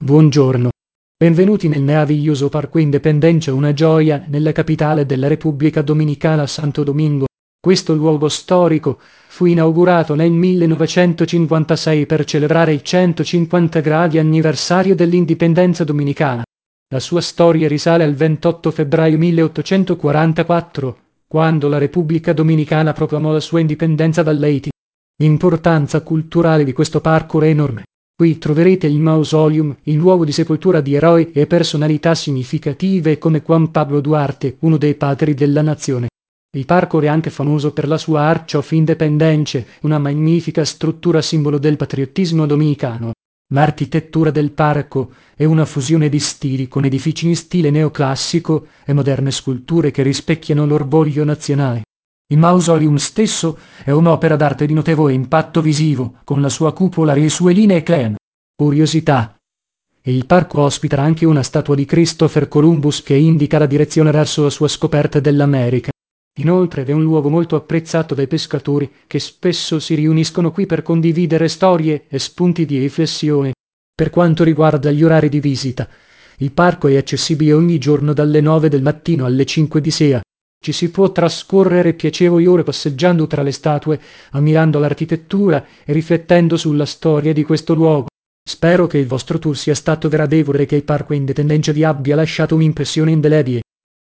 Buongiorno. Benvenuti nel meraviglioso Parco Independencia, una gioia nella capitale della Repubblica Dominicana, Santo Domingo. Questo luogo storico fu inaugurato nel 1956 per celebrare il 150 gradi anniversario dell'indipendenza dominicana. La sua storia risale al 28 febbraio 1844, quando la Repubblica Dominicana proclamò la sua indipendenza dall'Haiti. L'importanza culturale di questo parco è enorme. Qui troverete il mausoleum, il luogo di sepoltura di eroi e personalità significative come Juan Pablo Duarte, uno dei padri della nazione. Il parco è anche famoso per la sua Arch of Independence, una magnifica struttura simbolo del patriottismo dominicano. L'architettura del parco è una fusione di stili, con edifici in stile neoclassico e moderne sculture che rispecchiano l'orgoglio nazionale. Il mausoleum stesso è un'opera d'arte di notevole impatto visivo, con la sua cupola e le sue linee clean. Curiosità. Il parco ospita anche una statua di Christopher Columbus che indica la direzione verso la sua scoperta dell'America. Inoltre è un luogo molto apprezzato dai pescatori che spesso si riuniscono qui per condividere storie e spunti di riflessione. Per quanto riguarda gli orari di visita, il parco è accessibile ogni giorno dalle 9 del mattino alle 5 di sera. Ci si può trascorrere piacevoli ore passeggiando tra le statue, ammirando l'architettura e riflettendo sulla storia di questo luogo. Spero che il vostro tour sia stato gradevole e che il Parco Independenza vi abbia lasciato un'impressione indelebile.